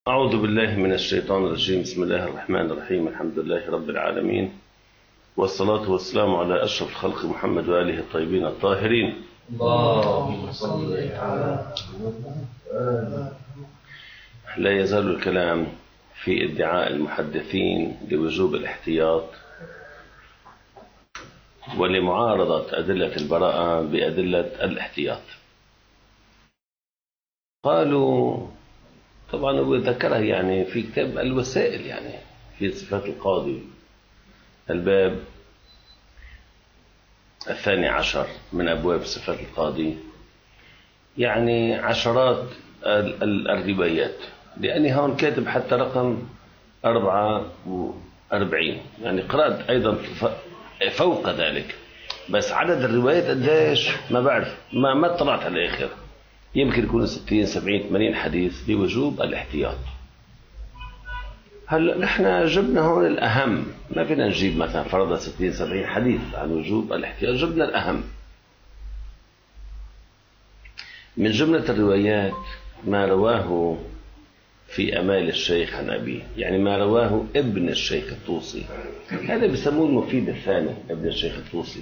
أعوذ بالله من الشيطان الرجيم. بسم الله الرحمن الرحيم. الحمد لله رب العالمين، والصلاة والسلام على أشرف الخلق محمد وآله الطيبين الطاهرين. اللهم صل على محمد. لا يزال الكلام في ادعاء المحدثين لوجوب الاحتياط ولمعارضة أدلة البراءة بأدلة الاحتياط. قالوا طبعا وذكره يعني في كتاب الوسائل، يعني في صفات القاضي الباب 12 من أبواب صفات القاضي، يعني عشرات الروايات، لأني هون كاتب حتى رقم 44، يعني قرأت أيضا فوق ذلك، بس عدد الروايات قديش ما بعرف، ما اطلعت على الآخر، يمكن يكون 60 70 80 حديث لوجوب الاحتياط. هلا نحن جبنا هون الأهم، ما فينا نجيب مثلا فرضا 60 70 حديث عن وجوب الاحتياط، جبنا الأهم. من جملة الروايات ما رواه في أمال الشيخ عن أبيه، يعني ما رواه ابن الشيخ الطوسي، هذا بيسموه المفيد الثاني، ابن الشيخ الطوسي.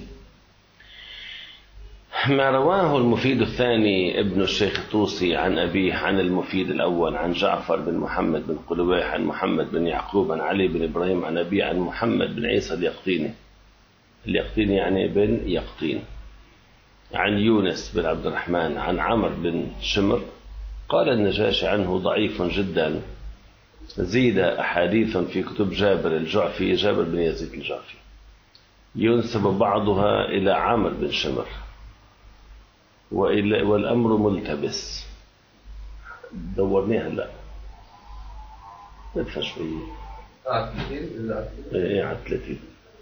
ما رواه المفيد الثاني ابن الشيخ الطوسي عن أبيه عن المفيد الأول عن جعفر بن محمد بن قلواح عن محمد بن يعقوب عن علي بن إبراهيم عن أبيه عن محمد بن عيسى اليقطيني يعني بن يقطين، عن يونس بن عبد الرحمن عن عمرو بن شمر. قال النجاشي عنه ضعيف جدا، زيد أحاديث في كتب جابر بن يزيد الجعفي، ينسب بعضها إلى عمرو بن شمر، والأمر ملتبس. دورناها هلا ندفع شوية على 30.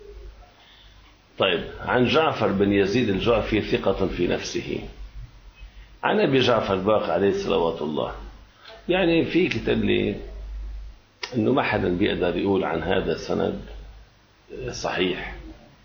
طيب، عن جعفر بن يزيد الجعفي ثقة في نفسه، عن أبي جعفر الباقر عليه صلوات الله. يعني في كتب لي أنه ما حدا بيقدر يقول عن هذا السند صحيح،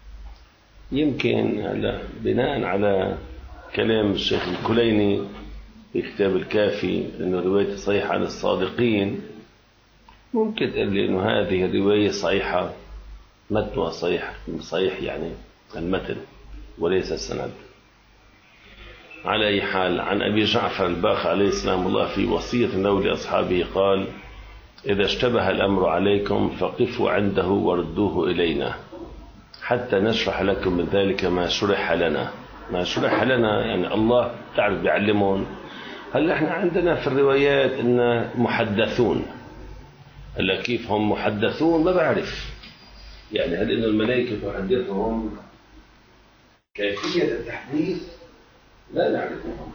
يمكن هلا بناء على كلام الشيخ الكليني في كتاب الكافي أنه رواية صحيحة عن الصادقين، ممكن تقول لي أنه هذه الرواية صحيحة، متنها صحيح يعني المتن وليس السند. على أي حال، عن أبي جعفر الباقر عليه السلام الله في وصية له لأصحابه قال: إذا اشتبه الأمر عليكم فقفوا عنده وردوه إلينا حتى نشرح لكم من ذلك ما شرح لنا. ما شرح لنا يعني الله تعرف بيعلمون. هل احنا عندنا في الروايات إن محدثون، هلا كيف هم محدثون ما بعرف، يعني هل إن الملائكة تحدثهم كيفية التحديث لا نعرفهم.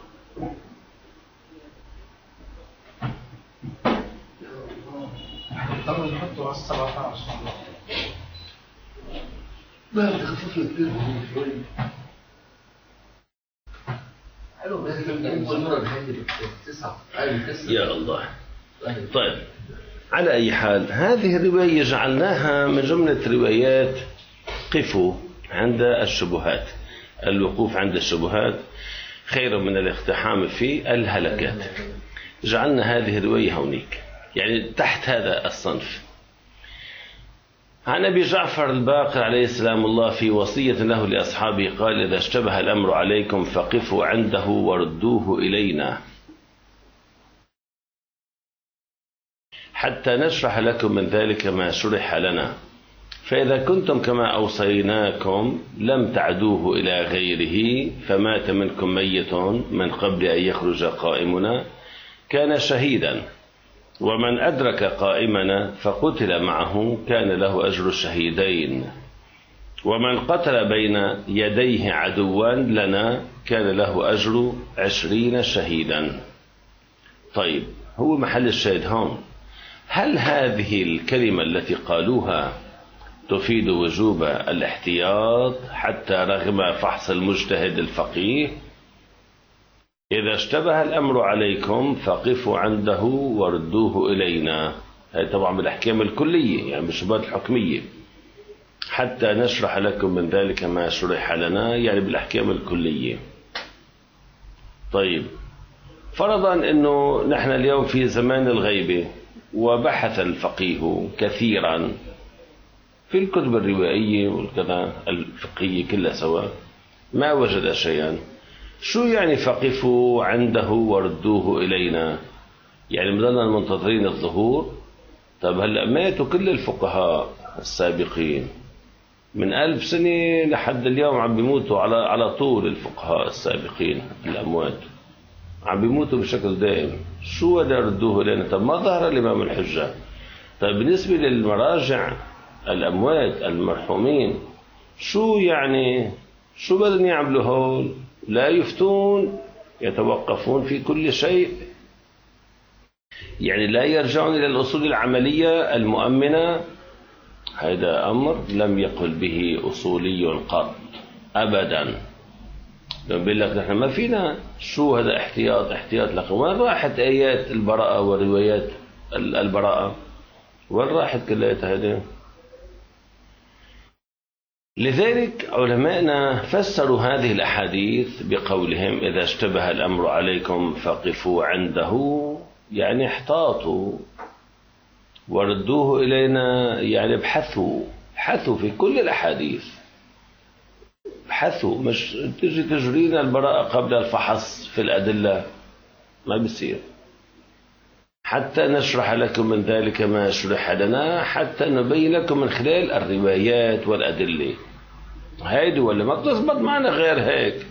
طب نحطه على 17 ما تخفف لك شوي. حلو، بس أول مرة نحدد 9 يا الله. طيب، على أي حال، هذه الرواية جعلناها من جملة روايات قفوا عند الشبهات. الوقوف عند الشبهات خير من الاقتحام في الهلكات. جعلنا هذه الرواية هونيك، يعني تحت هذا الصنف. عن أبي جعفر الباقر عليه السلام الله في وصية له لأصحابه قال: إذا اشتبه الأمر عليكم فقفوا عنده وردوه إلينا حتى نشرح لكم من ذلك ما شرح لنا، فإذا كنتم كما أوصيناكم لم تعدوه إلى غيره، فمات منكم ميت من قبل أن يخرج قائمنا كان شهيدا، ومن أدرك قائمنا فقتل معه كان له أجر الشهيدين، ومن قتل بين يديه عدوان لنا كان له أجر 20 شهيدا. طيب، هو محل الشاهد هون، هل هذه الكلمة التي قالوها تفيد وجوب الاحتياط حتى رغم فحص المجتهد الفقيه؟ إذا اشتبه الأمر عليكم فقفوا عنده وردوه إلينا، هذه طبعا بالأحكام الكلية، يعني بالشبهات الحكمية. حتى نشرح لكم من ذلك ما شرح لنا، يعني بالأحكام الكلية. طيب، فرضا أنه نحن اليوم في زمان الغيبة، وبحث الفقيه كثيرا في الكتب الروائية والكذا الفقهية كلها سواء، ما وجد شيئا. شو يعني فقفوا عنده وردوه إلينا؟ يعني بدنا منتظرين الظهور؟ طب هلأ ماتوا كل الفقهاء السابقين من 1000 سنة لحد اليوم، عم بيموتوا على طول. الفقهاء السابقين الأموات عم بيموتوا بشكل دائم، شو بدنا ردوه إلينا؟ طب ما ظهر الإمام الحجة. طيب بالنسبة للمراجع الأموات المرحومين شو يعني؟ شو بدهم يعملوا هول؟ لا يفتون، يتوقفون في كل شيء، يعني لا يرجعون إلى الأصول العملية المؤمنة. هذا أمر لم يقل به أصولي قط أبدا. لما بيقول لك نحن ما فينا، شو هذا احتياط لك؟ وين راحت آيات البراءة وروايات البراءة؟ وين راحت كلها هذه؟ لذلك علماءنا فسروا هذه الأحاديث بقولهم: إذا اشتبه الأمر عليكم فقفوا عنده، يعني احتاطوا، وردوه إلينا، يعني ابحثوا في كل الأحاديث، ابحثوا. مش تجي تجرينا البراءة قبل الفحص في الأدلة، ما بيصير. حتى نشرح لكم من ذلك ما شرح لنا، حتى نبين لكم من خلال الروايات والأدلة. هيدي ولا ما بتزبط معنا غير هيك.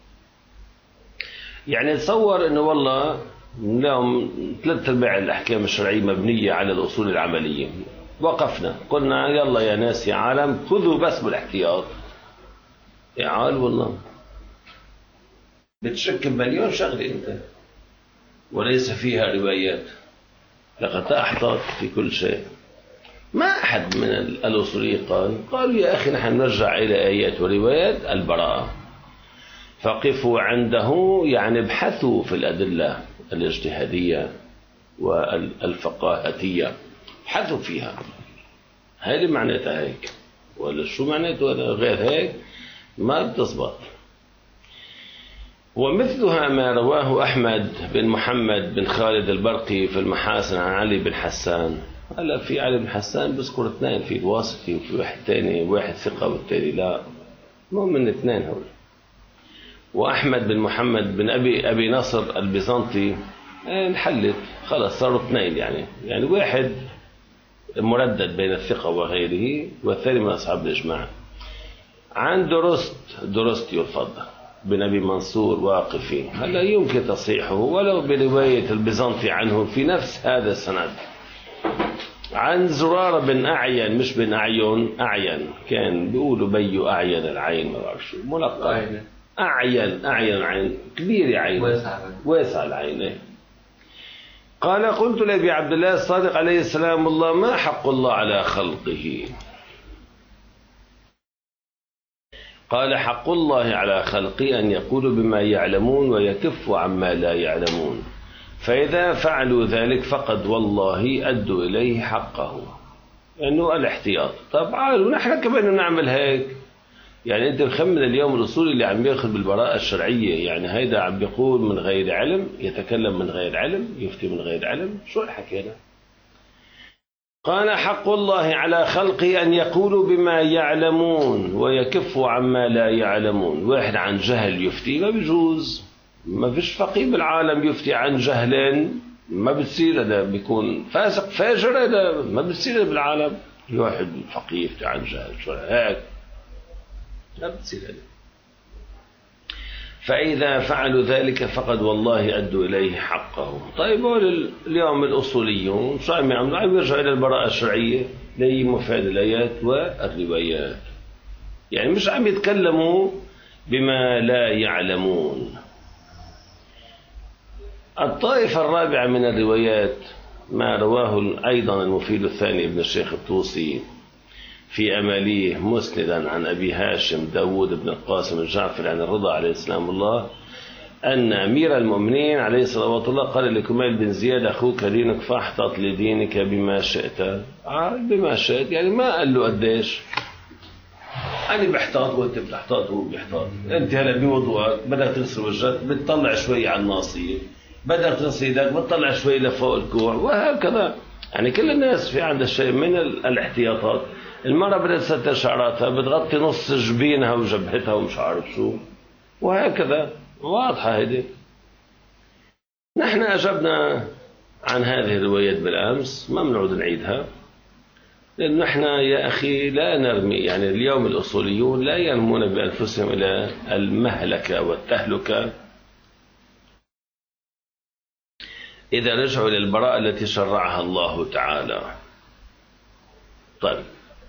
يعني تصور انه والله اليوم 3/4 الأحكام الشرعية مبنية على الأصول العملية، وقفنا قلنا يلا يا ناس يا عالم خذوا بس بالاحتياط. يا عال والله بتشك بمليون شغلة انت وليس فيها روايات، لقد أحتاط في كل شيء. ما أحد من الأصوليين قالوا يا أخي نحن نرجع إلى آيات وروايات البراءة. فقفوا عنده يعني ابحثوا في الأدلة الاجتهادية والفقاهتية، ابحثوا فيها. هذه معناتها هيك، ولا شو معناته غير هيك ما بتزبط. ومثلها ما رواه أحمد بن محمد بن خالد البرقي في المحاسن عن علي بن حسان. هلا في علي بن حسان بذكر 2، في الواسطي وفي واحد ثاني، واحد ثقة والثاني لا، مو من 2 هول. وأحمد بن محمد بن أبي نصر البيزنطي انحلت خلص، صاروا 2 يعني واحد مردد بين الثقة وغيره، والثاني من أصحاب الإجماع. عن درست يفضل بن أبي منصور واقفي، هلا يمكن تصحيحه ولو برواية البيزنطي عنه في نفس هذا السند. عن زرارة بن أعين، مش بن أعين، كان بيقولوا بيو أعين العين، ما بعرف شو ملقب. أعين عين كبير، عين واسع العين. قال: قلت لأبي عبد الله الصادق عليه السلام: الله ما حق الله على خلقه؟ قال: حق الله على خلقه أن يقولوا بما يعلمون ويكفوا عما لا يعلمون، فإذا فعلوا ذلك فقد والله أدوا إليه حقه، لأنه الاحتياط. طبعا ونحن كمان نعمل هيك. يعني أنت مخمن اليوم الأصول اللي عم يأخذ بالبراءة الشرعية، يعني هيدا عم بيقول من غير علم، يتكلم من غير علم، يفتي من غير علم، شو الحكي هذا؟ قال: حق الله على خلقه أن يقولوا بما يعلمون ويكفوا عما لا يعلمون. واحد عن جهل يفتي ما بيجوز، ما فيش فقيه بالعالم يفتي عن جهل، ما بتصير، هذا بيكون فاسق فاجر، هذا ما بتصير بالعالم. واحد فقيه يفتي عن جهل، شو هيك؟ لا بتصير هذا. فإذا فعلوا ذلك فقد والله أدوا إليه حقه. طيب اليوم الأصوليون شو عم يعملوا؟ عم يرجعوا إلى البراءة الشرعية لمفاد الآيات والروايات، يعني مش عم يتكلموا بما لا يعلمون. الطائفة الرابعة من الروايات ما رواه أيضا المفيد الثاني ابن الشيخ الطوسي في أماليه مسندا عن أبي هاشم داود بن القاسم الجعفر عن الرضا عليه السلام الله أن أمير المؤمنين عليه الصلاة والله قال لكمال بن زياد: أخوك دينك فاحتط لدينك بما شئت. بما شئت يعني ما قال له قديش، أنا بحتاط وأنت بتحتاط وهو بيحتاط. أنت هلا بوضوءك بدك تغسل وجهك بتطلع شوي على الناصية، بدك تغسل يدك بتطلع شوي لفوق الكوع، وهكذا. يعني كل الناس في عندها شيء من الاحتياطات. المرأة بدها تستر شعراتها، بتغطي نص جبينها وجبهتها ومش عارف شو، وهكذا واضحة هيدي. نحن أجبنا عن هذه الروايات بالأمس، ما بنعود نعيدها، لأن نحن يا أخي لا نرمي، يعني اليوم الأصوليون لا يرمون بأنفسهم إلى المهلكة والتهلكة إذا رجعوا إلى البراءة التي شرعها الله تعالى. طيب،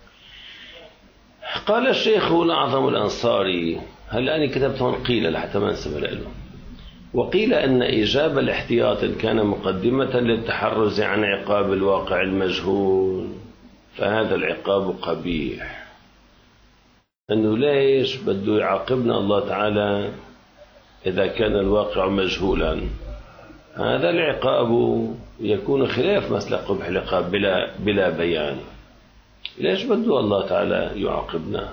قال الشيخ الأعظم الأنصاري، هل أنا كتبت هون قيل لحتى ما انسب له، وقيل أن إيجاب الاحتياط كان مقدمة للتحرز عن عقاب الواقع المجهول، فهذا العقاب قبيح. أنه ليش بده يعاقبنا الله تعالى إذا كان الواقع مجهولا؟ هذا العقاب يكون خلاف مثل قبح العقاب بلا بيان. ليش بده الله تعالى يعاقبنا؟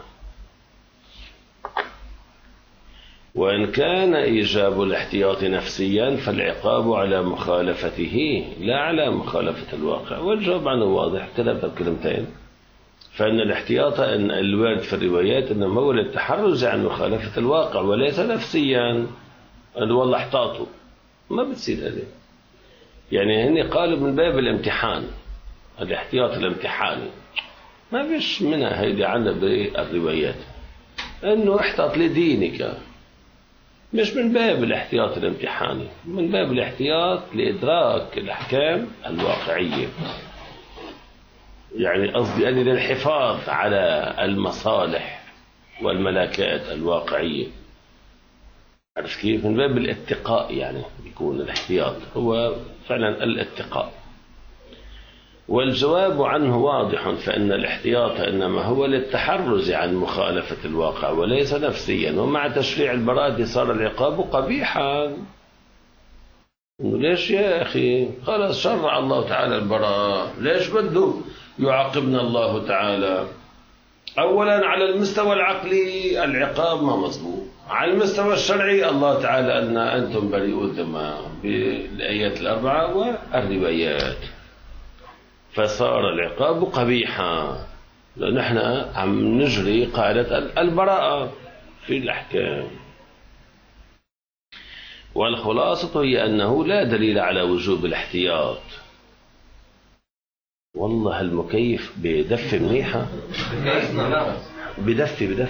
وإن كان إيجاب الاحتياط نفسيا فالعقاب على مخالفته لا على مخالفة الواقع. والجواب عنه واضح، كتبت بكلمتين، فإن الاحتياط إن الوارد في الروايات إنما هو للتحرز عن مخالفة الواقع وليس نفسيا. أنه والله احتاطوا، ما بتصير هذه. يعني هني قالوا من باب الامتحان، الاحتياط الامتحاني، ما فيش منها هيدي عنا بالروايات، انه احتاط لدينك، مش من باب الاحتياط الامتحاني، من باب الاحتياط لإدراك الأحكام الواقعية. يعني قصدي أني للحفاظ على المصالح والملاكات الواقعية. عرفت كيف؟ من باب الاتقاء، يعني يكون الاحتياط هو فعلا الاتقاء. والجواب عنه واضح، فإن الاحتياط إنما هو للتحرز عن مخالفة الواقع وليس نفسيا. ومع تشريع البراءة صار العقاب قبيحا. إنه ليش يا أخي؟ خلاص شرع الله تعالى البراءة، ليش بده يعاقبنا الله تعالى؟ أولا على المستوى العقلي العقاب ما مظبوط، على المستوى الشرعي الله تعالى أن أنتم بريئوا الذمة بالآيات الأربعة والروايات، فصار العقاب قبيحا، لأن احنا عم نجري قاعدة البراءة في الأحكام. والخلاصة هي أنه لا دليل على وجوب الاحتياط. والله المكيف بدفة منيحة، بدفة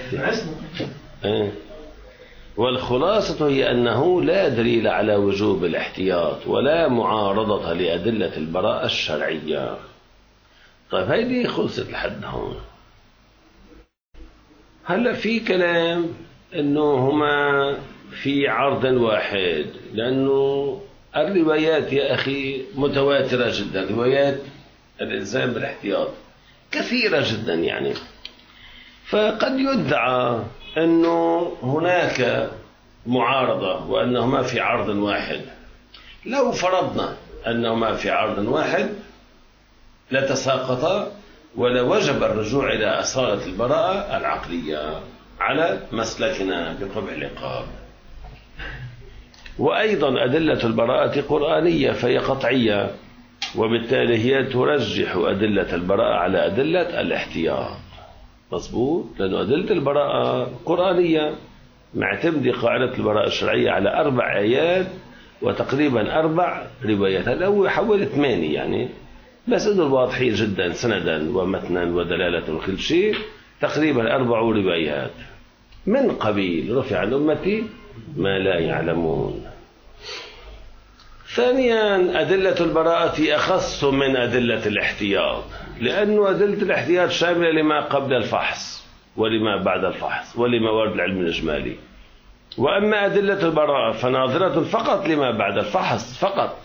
والخلاصة هي أنه لا دليل على وجوب الاحتياط ولا معارضة لأدلة البراءة الشرعية. طيب هيدي خلصت لحد هون. هلا في كلام انه هما في عرض واحد، لانه الروايات يا اخي متواترة جدا، روايات الالزام بالاحتياط كثيرة جدا يعني. فقد يدعى انه هناك معارضة وانهما في عرض واحد. لو فرضنا انهما في عرض واحد لتساقطا، ولوجب الرجوع إلى أصالة البراءة العقلية على مسلكنا بقبح العقاب. وأيضا أدلة البراءة قرآنية فهي قطعية، وبالتالي هي ترجح أدلة البراءة على أدلة الاحتياط. مظبوط، لأن أدلة البراءة قرآنية معتمدة قاعدة البراءة الشرعية على 4 آيات وتقريبا 4 روايات. هذا هو حوالي 8 يعني، بس إنه واضحين جدا سندا ومتنا ودلالة وكل شيء. تقريبا 4 روايات من قبيل رفع عن أمتي ما لا يعلمون. ثانيا أدلة البراءة أخص من أدلة الاحتياط، لأن أدلة الاحتياط شاملة لما قبل الفحص ولما بعد الفحص ولموارد العلم الإجمالي. وأما أدلة البراءة فناظرة فقط لما بعد الفحص فقط.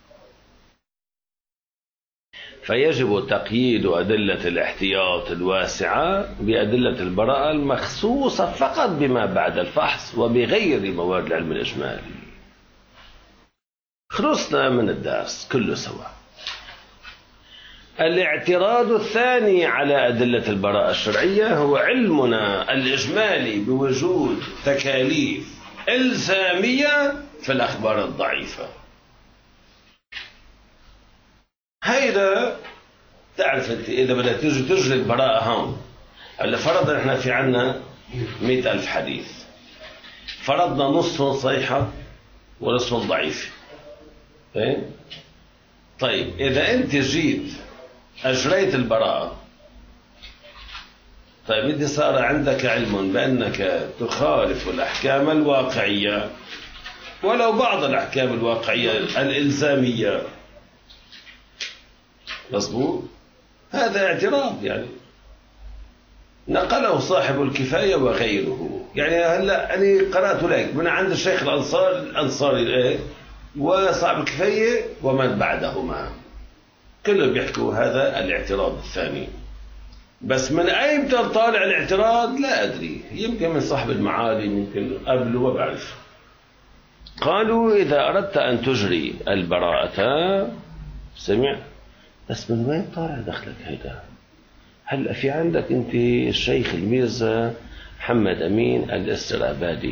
فيجب تقييد أدلة الاحتياط الواسعة بأدلة البراءة المخصوصة فقط بما بعد الفحص وبغير موارد العلم الإجمالي. خلصنا من الدرس كله سوا. الاعتراض الثاني على أدلة البراءة الشرعية هو علمنا الإجمالي بوجود تكاليف إلزامية في الأخبار الضعيفة. هيدا تعرف أنت إذا بدك تجري البراءة هون. هلا فرضنا إحنا في عنا 100,000 حديث، فرضنا نصفهم صحيحة ونصفهم ضعيفة. طيب إذا أنت جيت أجريت البراءة، طيب أنت صار عندك علم بأنك تخالف الأحكام الواقعية ولو بعض الأحكام الواقعية الإلزامية، مظبوط؟ هذا اعتراض يعني نقله صاحب الكفاية وغيره. يعني هلا أنا قرأت لك من عند الشيخ الأنصاري وصاحب الكفاية ومن بعدهما كلهم بيحكوا هذا الاعتراض الثاني. بس من أين طالع الاعتراض لا أدري، يمكن من صاحب المعالم، يمكن قبله ما بعرف. قالوا إذا أردت أن تجري البراءة سمع، بس من وين طالع دخلك هيدا؟ هلأ في عندك أنت الشيخ الميرزا محمد أمين الاسترابادي،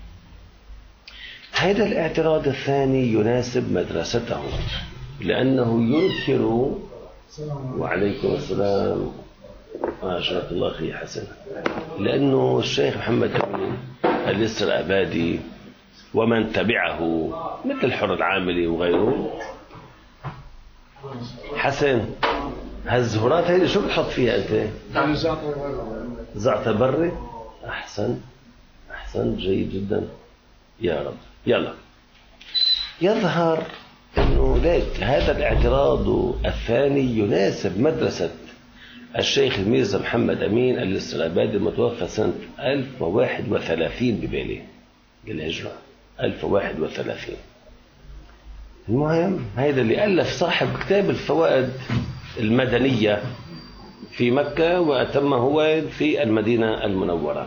هذا الاعتراض الثاني يناسب مدرسته لأنه ينكر. وعليكم السلام جزاك الله خير حسن. لأنه الشيخ محمد أمين الاسترابادي ومن تبعه مثل الحر العاملي وغيره. حسن هالزهورات هيدي شو بتحط فيها أنت؟ زعتر بري. أحسن جيد جدا يا رب. يلا يظهر أنه ليك هذا الاعتراض الثاني يناسب مدرسة الشيخ الميرزا محمد أمين الاسترابادي المتوفى سنة 1031 ببالي للهجرة 1031. المهم هذا اللي ألف صاحب كتاب الفوائد المدنية في مكة وأتمه هو في المدينة المنورة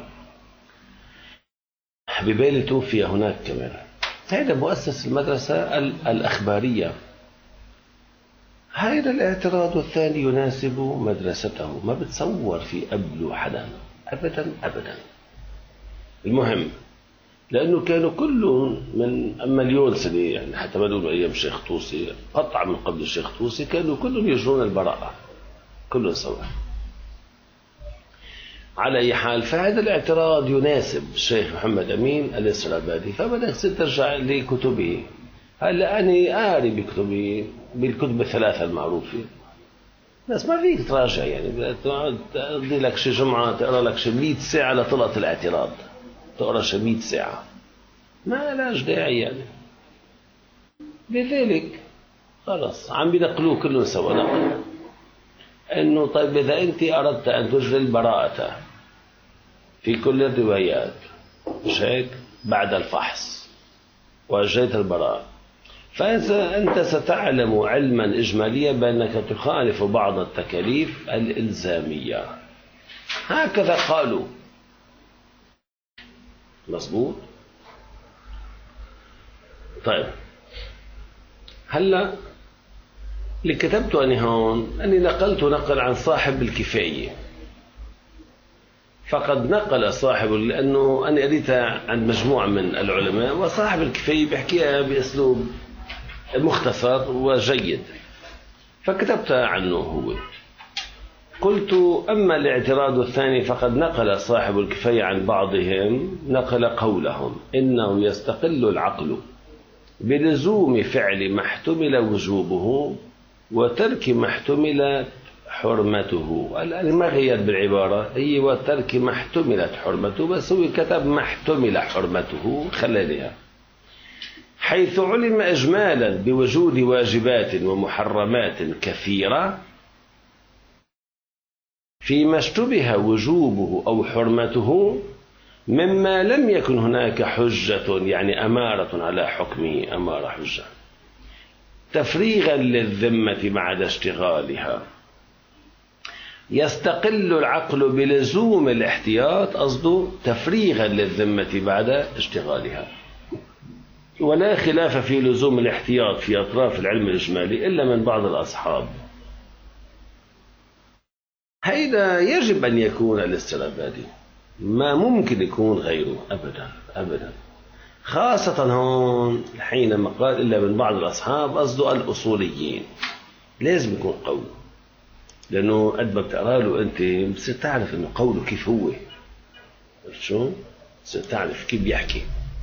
ببالي، توفي هناك كمان. هذا مؤسس المدرسة الأخبارية. هذا الاعتراض الثاني يناسب مدرسته، ما بتصور في قبله حدا أبدا أبدا. المهم لأنه كانوا كلهم من مليون سنة، يعني حتى ما نقول أيام الشيخ طوسي، قطع من قبل الشيخ طوسي كانوا كلهم يجرون البراءة كلهم سوا. على أي حال فهذا الاعتراض يناسب الشيخ محمد أمين الاسترابادي، فبدك ترجع لكتبه. هلا أنا قاري بكتبه بالكتب الثلاثة المعروفة، بس ما فيك تراجع، يعني تقضي لك شي جمعة تقرأ لك شي 100 ساعة لطلعت الاعتراض، تقرأ شي 100 ساعة ما لاش داعي يعني. لذلك خلص عم بينقلوه كله سوا نقل انه طيب اذا انت اردت ان تجري البراءة في كل الروايات مش هيك بعد الفحص واجريت البراءة، فأنت ستعلم علما إجماليا بأنك تخالف بعض التكاليف الإلزامية. هكذا قالوا. مظبوط. طيب هلا اللي كتبته أنا هون أني نقلت نقل عن صاحب الكفاية، فقد نقل صاحب، لأنه أنا قريتها عند مجموعة من العلماء وصاحب الكفاية بيحكيها بأسلوب مختصر وجيد فكتبت عنه هو. قلت أما الاعتراض الثاني فقد نقل صاحب الكفاية عن بعضهم، نقل قولهم إنه يستقل العقل بلزوم فعل ما احتمل وجوبه وترك ما احتملت حرمته. الآن ما غير بالعبارة، هي وترك ما احتملت حرمته، بس هو كتب ما احتمل حرمته خلالها، حيث علم إجمالا بوجود واجبات ومحرمات كثيرة فيما اشتبه وجوبه أو حرمته مما لم يكن هناك حجة، يعني أمارة على حكمه، أمارة حجة، تفريغا للذمة بعد اشتغالها. يستقل العقل بلزوم الاحتياط، قصده تفريغا للذمة بعد اشتغالها. ولا خلاف في لزوم الاحتياط في أطراف العلم الإجمالي إلا من بعض الأصحاب. هيدا يجب أن يكون الاسترابادي، ما ممكن يكون غيره أبدا أبدا، خاصة هون حينما قال إلا من بعض الأصحاب قصده الأصوليين. لازم يكون قوي، لأنه قد ما بتقرأ له أنت بتصير تعرف إنه قوله كيف هو، عرفت شو؟ بتصير تعرف كيف بيحكي.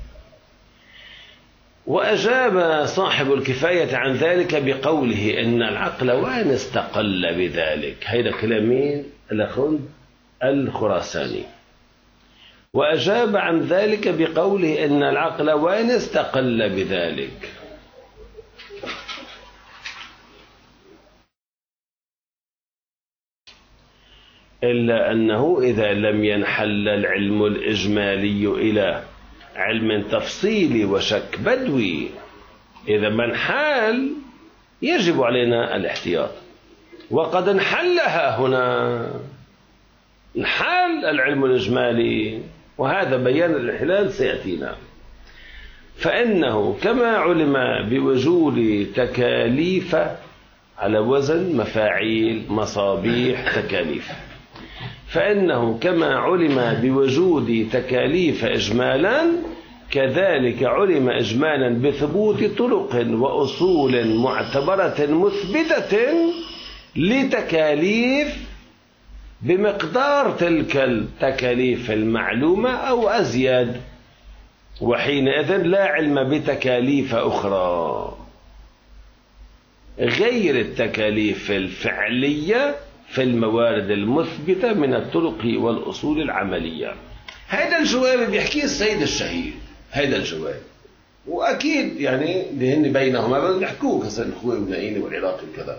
وأجاب صاحب الكفاية عن ذلك بقوله إن العقل وإن استقل بذلك. هيدا كلام مين؟ الأخوند الخراساني. وأجاب عن ذلك بقوله إن العقل وإن استقل بذلك إلا أنه إذا لم ينحل العلم الإجمالي إلى علم تفصيلي وشك بدوي، إذا ما انحل يجب علينا الاحتياط، وقد انحلها هنا، انحل العلم الإجمالي، وهذا بيان الانحلال سيأتينا. فإنه كما علم بوجود تكاليف على وزن مفاعيل مصابيح تكاليف، فإنه كما علم بوجود تكاليف إجمالا كذلك علم إجمالا بثبوت طرق وأصول معتبرة مثبتة لتكاليف بمقدار تلك التكاليف المعلومة أو أزيد، وحينئذ لا علم بتكاليف أخرى غير التكاليف الفعلية في الموارد المثبتة من الطرق والأصول العملية. هذا الجواب بيحكيه السيد الشهيد، هذا الجواب، وأكيد يعني بهن بينهما بدهم يحكوه كسر الأخوة والنعيني والعراقي وكذا.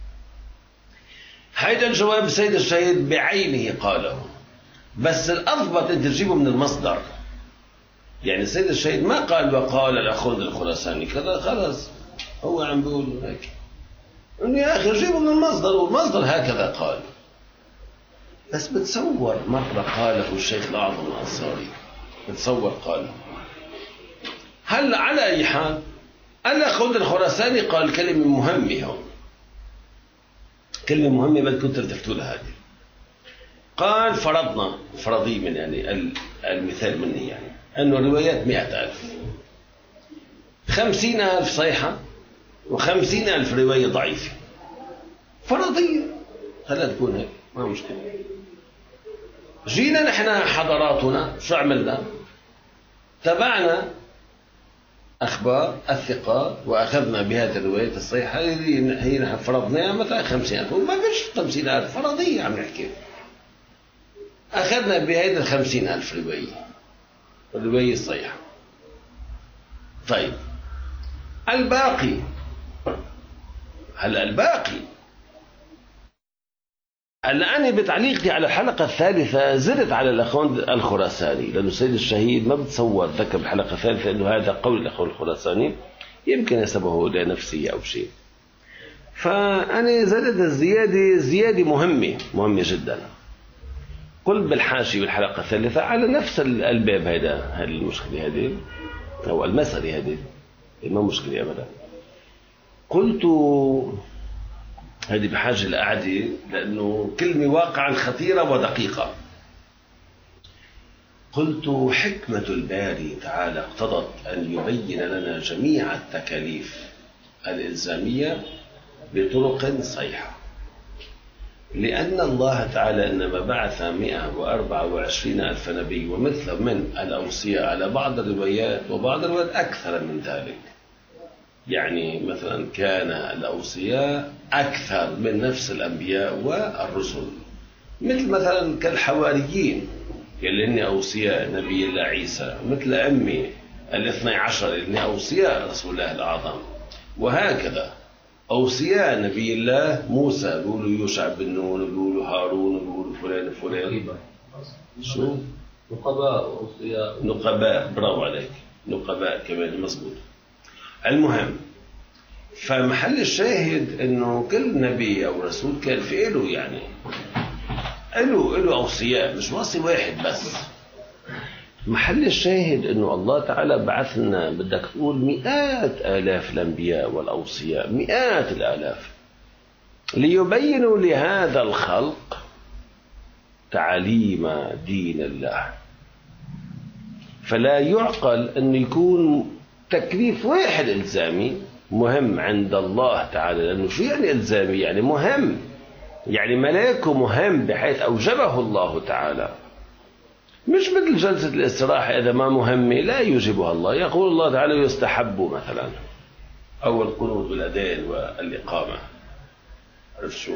هذا الجواب السيد الشهيد بعينه قاله، بس الأضبط أنت تجيبه من المصدر. يعني السيد الشهيد ما قال وقال الأخوذ الخراساني كذا، خلاص هو عم بيقول هيك، إنه يا أخي جيبه من المصدر، والمصدر هكذا قال. بس بتصور مرة قاله الشيخ الأعظم الأنصاري، بتصور قاله. هل على أي حال الأخوذ الخراساني قال كلمة مهمة هون، كلمة مهمة بدكم تلتفتوا لها هذه. قال فرضنا فرضي من يعني المثال مني يعني أنه الروايات 100,000، 50,000 صحيحة و50,000 رواية ضعيفة، فرضية، خليها تكون هيك ما مشكلة. جينا نحن حضراتنا شو عملنا؟ تبعنا أخبار الثقات وأخذنا بهذه الرواية الصحيحة هي نحن فرضناها مثلا 50,000، وما فيش 50,000 فرضية عم نحكي. أخذنا بهذه 50,000 رواية، الرواية الصحيحة. طيب الباقي، هلا الباقي، هلا أنا بتعليقي على الحلقة الثالثة زدت على الأخوند الخراساني، لأنه السيد الشهيد ما بتصور ذكر بالحلقة الثالثة أنه هذا قول الأخوند الخراساني، يمكن يسبه لنفسي أو شيء. فأنا زدت زيادة مهمة جدا. قلت بالحاشي بالحلقة الثالثة على نفس الباب هذه المشكلة هذه أو المسألة هذه، ما مشكلة أبدا. قلت هذه بحاجة لقعدة، لأنه كلمة واقعا خطيرة ودقيقة. قلت حكمة الباري تعالى اقتضت أن يبين لنا جميع التكاليف الإلزامية بطرق صحيحة، لأن الله تعالى إنما بعث 124,000 نبي ومثل من الأوصياء على بعض الروايات، وبعض الروايات أكثر من ذلك. يعني مثلا كان الأوصياء أكثر من نفس الأنبياء والرسل، مثل مثلا كالحواريين يلي هن أوصياء نبي الله عيسى، مثل أمي 12 اللي أوصياء رسول الله الأعظم، وهكذا أوصياء نبي الله موسى، بيقولوا يوشع بن نون، بيقولوا هارون، بيقولوا فلان فلان. شو؟ نقباء وأوصياء. نقباء، برافو عليك، نقباء كمان مزبوط. المهم، فمحل الشاهد انه كل نبي او رسول كان في له يعني له اوصياء، مش وصي واحد بس. محل الشاهد انه الله تعالى بعثنا، بدك تقول 100,000 الانبياء والاوصياء، 100,000 ليبينوا لهذا الخلق تعاليم دين الله. فلا يعقل أن يكون تكليف واحد إلزامي مهم عند الله تعالى، لأنه شو يعني إلزامي؟ يعني مهم، يعني ملاكه مهم بحيث أوجبه الله تعالى. مش مثل جلسة الاستراحة إذا ما مهمة لا يوجبها الله، يقول الله تعالى يستحب مثلا، أو القنوت والأذان والإقامة، عرفت شو؟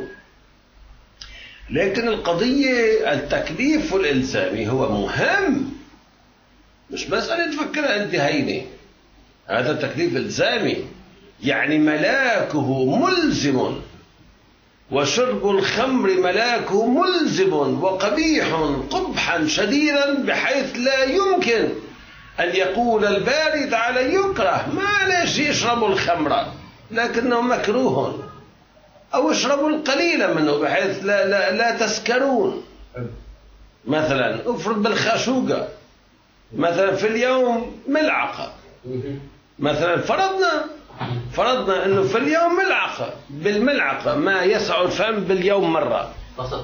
لكن القضية التكليف الإلزامي هو مهم، مش مسألة تفكرها أنت هينة. هذا التكليف الإلزامي يعني ملاكه ملزم، وشرب الخمر ملاكه ملزم وقبيح قبحا شديدا بحيث لا يمكن أن يقول الباري تعالى يكره، معلش يشربوا الخمر لكنه مكروه، أو اشربوا القليل منه بحيث لا تسكرون. مثلا افرض بالخاشوقة مثلا في اليوم ملعقة، مثلا فرضنا أنه في اليوم ملعقة، بالملعقة ما يسع الفم باليوم مرة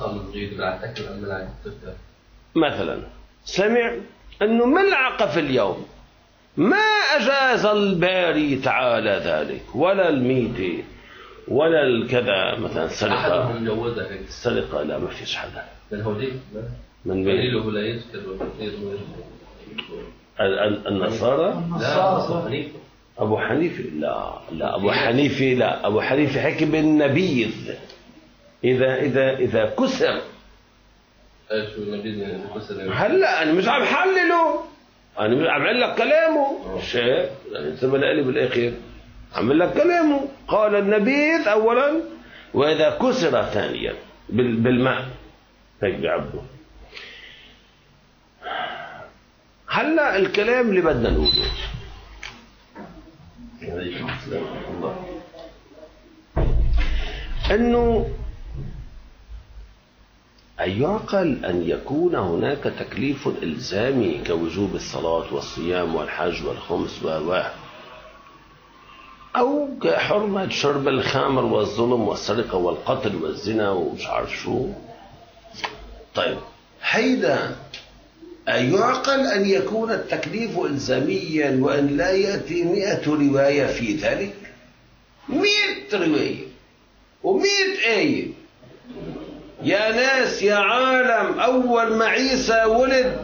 مثلا، سمع أنه ملعقة في اليوم، ما أجاز الباري تعالى ذلك، ولا الميتة ولا الكذا. مثلا السرقة لا، ما فيش حدا من قليله لا يذكر النصارى. أبو حنيفة لا أبو حنيفة حكي بالنبيذ إذا كسر. ايش النبيذ كسر؟ هلا أنا مش عم حلله، أنا مش عم أقول لك كلامه شيء انتبه لي بالأخير، عم لك كلامه. قال النبيذ أولا، وإذا كسر ثانيا بالماء هيك بيعبوا. هلا الكلام اللي بدنا نقوله أنه أيعقل أن يكون هناك تكليف إلزامي كوجوب الصلاة والصيام والحج والخمس أو كحرمة شرب الخمر والظلم والسرقة والقتل والزنا ومش عارف شو. طيب هيدا أيعقل أن يكون التكليف إلزاميا وأن لا يأتي 100 رواية في ذلك؟ 100 رواية و100 آية. يا ناس يا عالم، أول ما عيسى ولد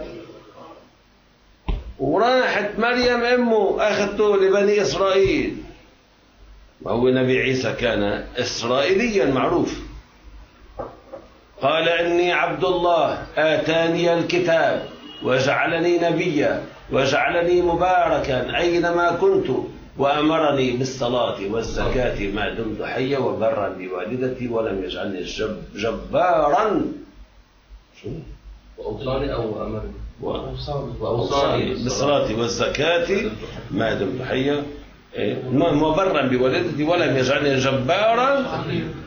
وراحت مريم أمه أخذته لبني إسرائيل، وهو نبي عيسى كان إسرائيليا معروف، قال إني عبد الله آتاني الكتاب وجعلني نبيا وجعلني مباركا أينما كنت وأمرني بالصلاة والزكاة ما دمت حيا وبرا بوالدتي ولم يجعلني جبارا. شو؟ وأوصاني أو أمرني وأوصاني بالصلاة والزكاة ما دمت حيا وبرا بوالدتي ولم يجعلني جبارا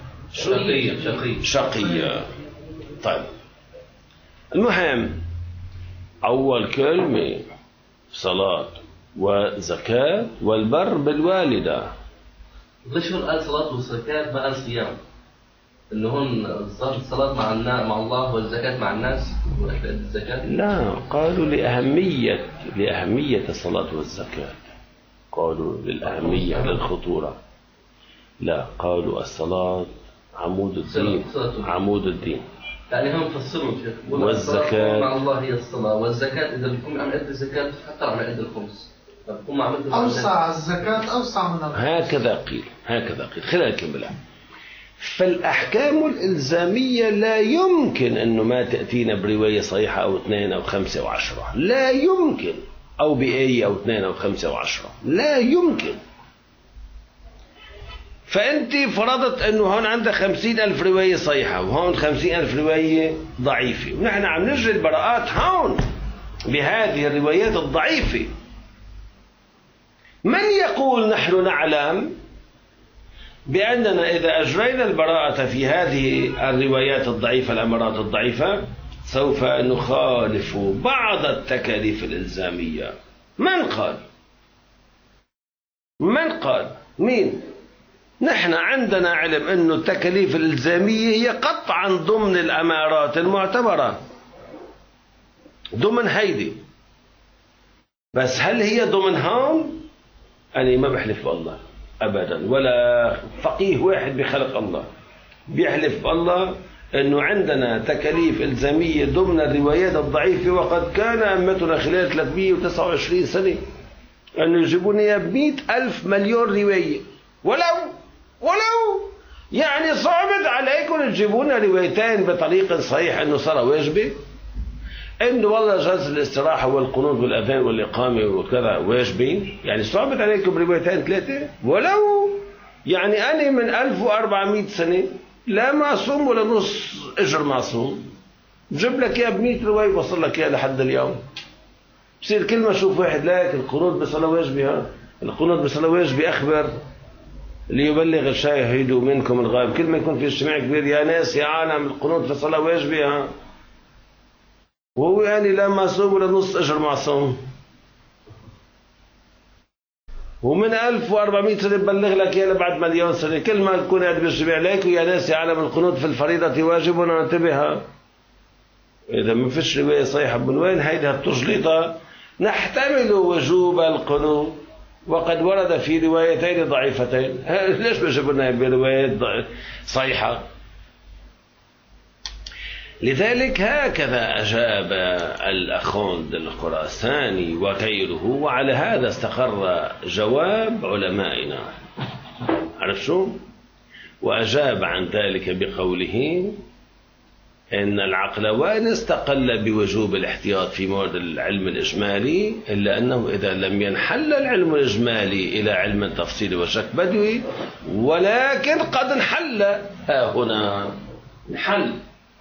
شقيا. طيب المهم أول كلمة صلاة وزكاة والبر بالوالدة. ليش هون قال صلاة والزكاة ما قال صيام؟ إنه هون الصلاة مع الله والزكاة مع الناس الزكاة؟ لا، قالوا لأهمية الصلاة والزكاة، قالوا للأهمية للخطورة. لا، قالوا الصلاة عمود الدين. يعني هم فسروا والزكاة مع الله هي الصلاة، والزكاة إذا بيكون عم يأدي الزكاة حتى عم يأدي الخمس، بيكون عم يأدي أوسع الزكاة أوسع من هكذا قيل. خلينا نكملها. فالأحكام الإلزامية لا يمكن أنه ما تأتينا برواية صحيحة أو 2 أو 5 أو 10، لا يمكن، أو بآية أو 2 أو 5 أو 10، لا يمكن. فأنت فرضت أنه هون عندك 50,000 رواية صحيحة وهون 50,000 رواية ضعيفة، ونحن عم نجري البراءات هون بهذه الروايات الضعيفة. من يقول نحن نعلم بأننا إذا أجرينا البراءة في هذه الروايات الضعيفة الأمارات الضعيفة سوف نخالف بعض التكاليف الإلزامية؟ من قال؟ مين؟ نحن عندنا علم أنه التكاليف الإلزامية هي قطعا ضمن الأمارات المعتبرة، ضمن هيدي. بس هل هي ضمن هون؟ أنا ما بحلف بالله، أبدا، ولا فقيه واحد بخلق الله بيحلف بالله أنه عندنا تكاليف إلزامية ضمن الروايات الضعيفة، وقد كان أئمتنا خلال 329 سنة أن يجيبون إياه ب100,000 مليون رواية، ولو يعني صعبت عليكم تجيبون روايتين بطريقة صحيحة أنه صار واجبة، أنه والله جلسة الاستراحة والقنوت والأذان والإقامة وكذا واجبين، يعني صعبت عليكم روايتين 3، ولو يعني أنا من 1400 سنة لا معصوم ولا نص أجر معصوم، بجيب لك إياه ب100 رواية وصل لك إياه لحد اليوم. بصير كل ما أشوف واحد لك القنوت بصلاة واجبة، القنوت بصلاة واجبة أخبر ليبلغ الشاهد منكم الغائب، كل ما يكون في اجتماع كبير يا ناس يا عالم القنوت بصلاة واجبة، وهو يعني لا معصوم ولا نص أجر معصوم، ومن 1400 سنة ببلغ لك يا بعد مليون سنة، كل ما تكون قاعد بالجميع عليك يا ناس يعلم القنوت في الفريضة واجب وننتبه. إذا ما فيش رواية صحيحة من وين هيدا التجليطة؟ نحتمل وجوب القنوت وقد ورد في روايتين ضعيفتين، ليش بجيب لنا بروايات صحيحة؟ لذلك هكذا أجاب الأخوند الخراساني وغيره، وعلى هذا استقر جواب علمائنا. عرف شو؟ وأجاب عن ذلك بقوله إن العقلوان استقل بوجوب الاحتياط في مورد العلم الإجمالي، إلا أنه إذا لم ينحل العلم الإجمالي إلى علم التفصيل وشك بدوي، ولكن قد انحل ها هنا انحل.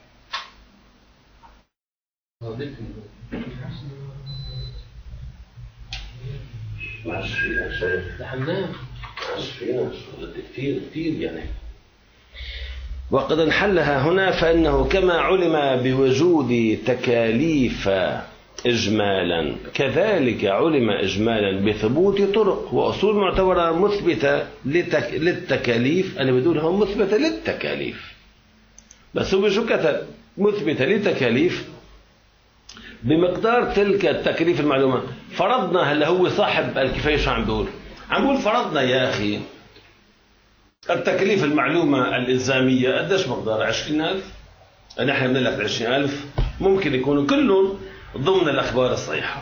كثير يعني. وقد انحلها هنا، فإنه كما علم بوجود تكاليف إجمالا كذلك علم إجمالا بثبوت طرق وأصول معتبرة مثبتة للتكاليف. أنا بدونها مثبتة للتكاليف، بس هو شو كتب؟ مثبتة للتكاليف بمقدار تلك التكاليف المعلومة. فرضنا، هلا هو صاحب الكفاية شو عم بيقول؟ عم بيقول فرضنا يا أخي التكاليف المعلومة الإلزامية قديش مقدار؟ 20,000. نحن بنقول لك 20,000 ممكن يكونوا كلهم ضمن الأخبار الصحيحة،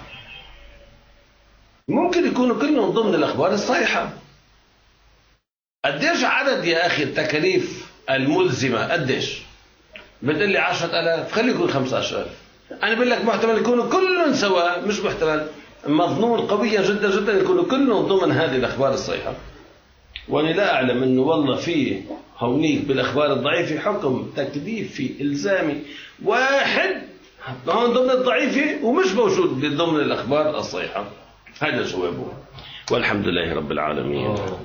ممكن يكونوا كلهم ضمن الأخبار الصحيحة. قديش عدد يا أخي التكاليف الملزمة؟ قديش؟ بتقول لي 10,000، خلي يكون 15,000. أنا بقول لك محتمل يكونوا كلهم سواء، مش محتمل، مظنون قويا جدا جدا يكونوا كلهم ضمن هذه الأخبار الصحيحة. وأنا لا أعلم أنه والله في هونيك بالأخبار الضعيفة حكم تكليفي إلزامي واحد هون ضمن الضعيفة ومش موجود ضمن الأخبار الصحيحة. هذا جوابه، والحمد لله رب العالمين.